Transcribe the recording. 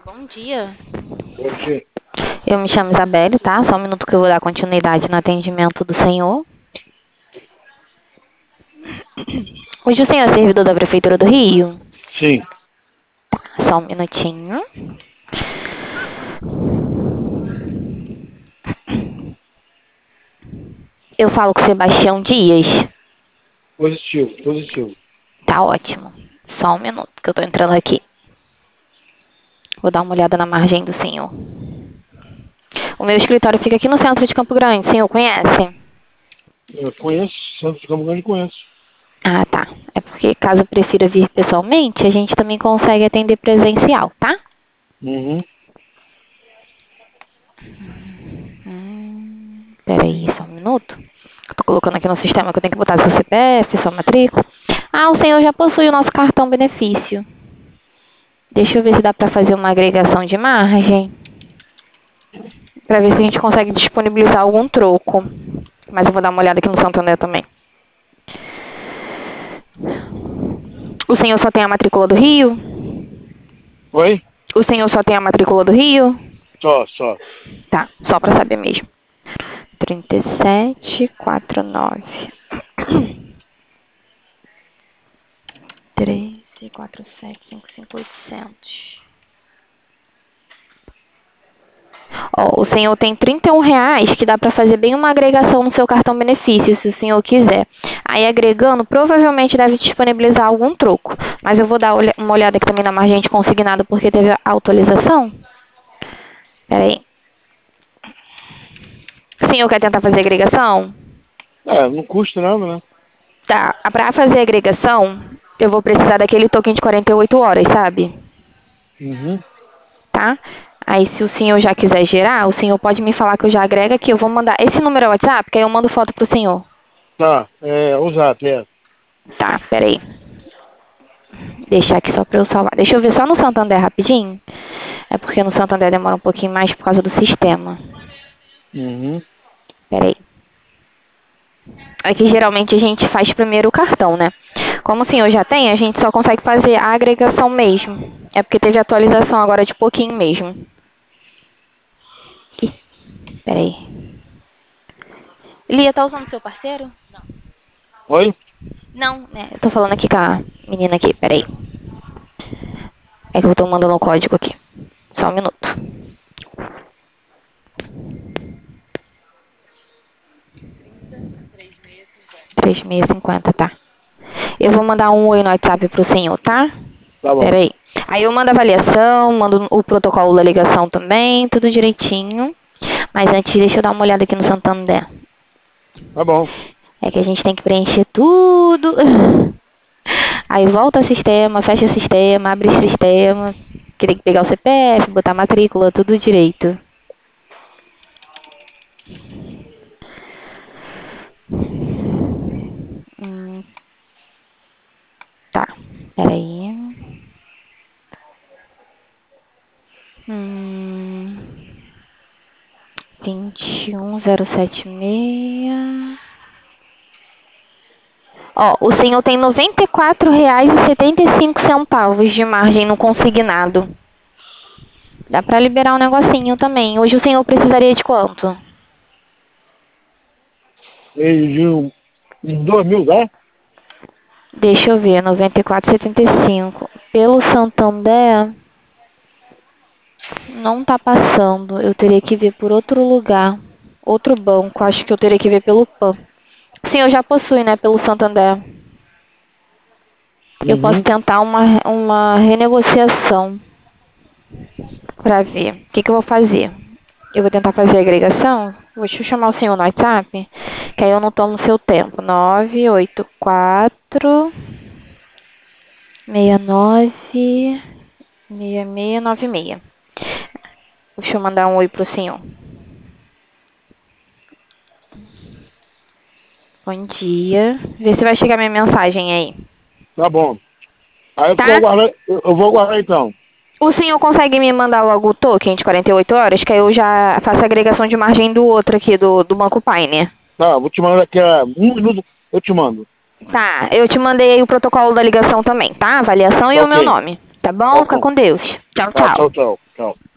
Bom dia. Hoje, Eu me chamo Isabelle, tá? Só um minuto que eu vou dar continuidade no atendimento do senhor. Hoje o senhor é servidor da Prefeitura do Rio? sim. Só um minutinho. Eu falo com o Sebastião Dias. Positivo, positivo. Tá ótimo. Só um minuto que eu tô entrando aqui. Vou dar uma olhada na margem do senhor. O meu escritório fica aqui no centro de Campo Grande. O senhor conhece? Eu conheço, Santos de Campo Grande conheço. Ah, tá. É porque caso prefira vir pessoalmente, a gente também consegue atender presencial, tá? Uhum. Peraí, só um minuto. Tô colocando aqui no sistema que eu tenho que botar seu CPF, sua matrícula. Ah, o senhor já possui o nosso cartão benefício. Deixa eu ver se dá pra fazer uma agregação de margem. Pra ver se a gente consegue disponibilizar algum troco. Mas eu vou dar uma olhada aqui no Santander também. O senhor só tem a matrícula do Rio? Oi? O senhor só tem a matrícula do Rio? Só. Tá, só pra saber mesmo. 3749. 134755 800. Ó, o senhor tem R$ 31 que dá para fazer bem uma agregação no seu cartão benefício, se o senhor quiser. Aí agregando, provavelmente deve disponibilizar algum troco. Mas eu vou dar uma olhada aqui também na margem de consignado porque teve a atualização. Pera aí. O senhor quer tentar fazer agregação? Não custa nada, né? Tá, para fazer agregação, eu vou precisar daquele token de 48 horas, sabe? Uhum. Tá? Aí se o senhor já quiser gerar, o senhor pode me falar que eu já agrego aqui. Eu vou mandar esse número é o WhatsApp, que aí eu mando foto pro senhor. Tá, o Zap, Tá, peraí. Deixar aqui só pra eu salvar. Deixa eu ver só no Santander rapidinho. É porque no Santander demora um pouquinho mais por causa do sistema. Uhum. Peraí. Aqui geralmente a gente faz primeiro o cartão, né? Como o senhor já tem, a gente só consegue fazer a agregação mesmo. É porque teve atualização agora de pouquinho mesmo. Ih, peraí. Lia, tá usando seu parceiro? Oi? Não, né? Eu tô falando aqui com a menina aqui, peraí. É que eu tô mandando o código aqui. Só um minuto. 3650, tá. Eu vou mandar um oi no WhatsApp pro senhor, tá? Tá bom. Peraí. Aí eu mando a avaliação, mando o protocolo da ligação também, tudo direitinho. Mas antes, deixa eu dar uma olhada aqui no Santander. Tá bom. É que a gente tem que preencher tudo. Aí volta o sistema, fecha o sistema, abre o sistema. Que tem que pegar o CPF, botar a matrícula, tudo direito. Hum, tá, peraí. 21076. Ó, o senhor tem R$ 94,75 de margem no consignado. Dá pra liberar um negocinho também. Hoje o senhor precisaria de quanto? Meio de uns 2.000, dá? Deixa eu ver, 94,75. Pelo Santander, não tá passando. Eu teria que ver por outro lugar. Outro banco. Acho que eu teria que ver pelo PAN. O senhor já possui, né, pelo Santander. Eu posso Uhum. tentar uma renegociação pra ver. O que eu vou fazer? Eu vou tentar fazer a agregação. Deixa eu chamar o senhor no WhatsApp, que aí eu não tomo seu tempo. 984 69 6696. Deixa eu mandar um oi pro senhor. Bom dia. Vê se vai chegar minha mensagem aí. Tá bom. Aí eu vou Tá? aguardar, eu vou aguardar então. O senhor consegue me mandar logo o token de 48 horas, que aí eu já faço a agregação de margem do outro aqui, do Banco Pioneer. Tá, vou te mandar daqui a 1 minuto, eu te mando. Tá, eu te mandei aí o protocolo da ligação também, tá? Avaliação e Tá o meu ok. nome. Tá bom? Tá Fica bom. com Deus. Tchau, Tá, tchau. tchau. Tchau.